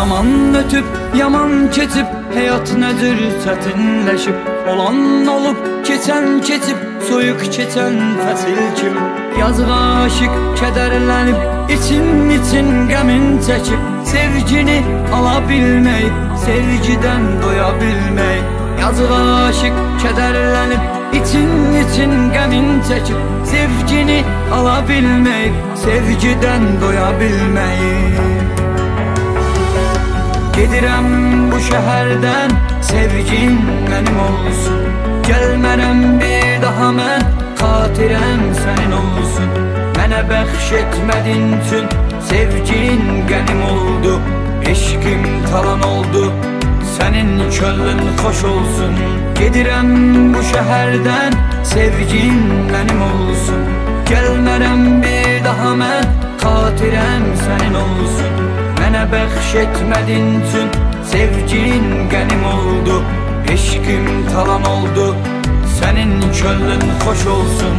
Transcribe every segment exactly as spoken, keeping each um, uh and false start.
Zaman ötüp yaman keçip hayat nedir çetinleşip, olan olup keçen keçip soyuq keçen fəsil kimi. Yazıq aşık kədərlənib için için qəmin çəkib, sevgini ala bilmək, sevgidən doya bilmək. Yazıq aşık kədərlənib için için qəmin çəkib, sevgini ala bilmək, sevgidən doya bilmək. Gedirəm bu şəhərdən, sevgin mənim olsun. Gəlmərəm bir daha mən, xatirəm sənin olsun. Mənə bəxş etmədin üçün sevgin qənim oldu, eşqim talan oldu, sənin könlün xoş olsun. Gedirəm bu şəhərdən, sevgin mənim olsun. Gəlmərəm bir daha mən, xatirəm sənin olsun. Mənə bəxş etmədin üçün sevgin qənim oldu, eşqim talan oldu, sənin könlün xoş olsun.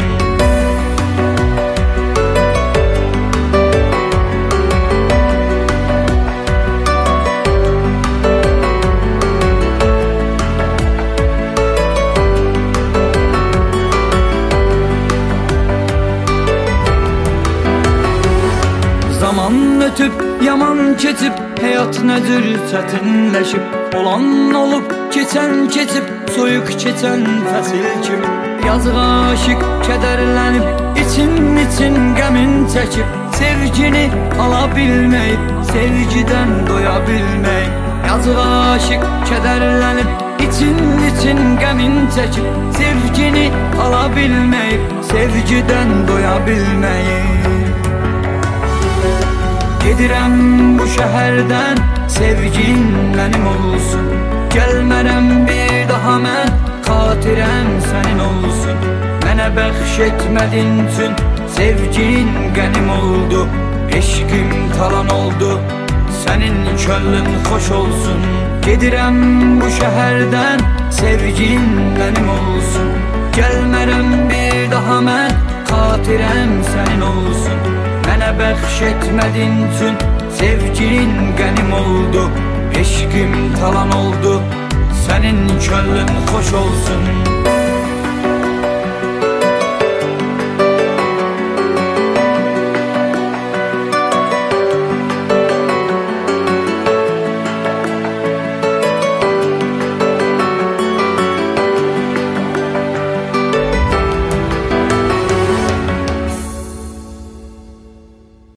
Zaman ötüp yaman keçip hayat nedir çetinleşip, olan olup keçen keçip soyuq keçen fəsil kimi. Yazıq aşık kədərlənib için için qəmin çəkib, sevgini ala bilmək, sevgidən doya bilmək. Yazıq aşık kədərlənib için için qəmin çəkib, sevgini ala bilmək, sevgidən doya bilmək. Gedirəm bu şəhərdən, sevgin mənim olsun. Gəlmərəm bir daha mən, xatirəm sənin olsun. Mənə bəxş etmədin üçün sevgin qənim oldu, eşqim talan oldu, sənin könlün xoş olsun. Gedirəm bu şəhərdən, sevgin mənim olsun. Gəlmərəm bir daha mən, xatirəm sənin olsun. Mənə bəxş etmədin üçün sevgin qənim oldu, eşqim talan oldu, sənin könlün xoş olsun.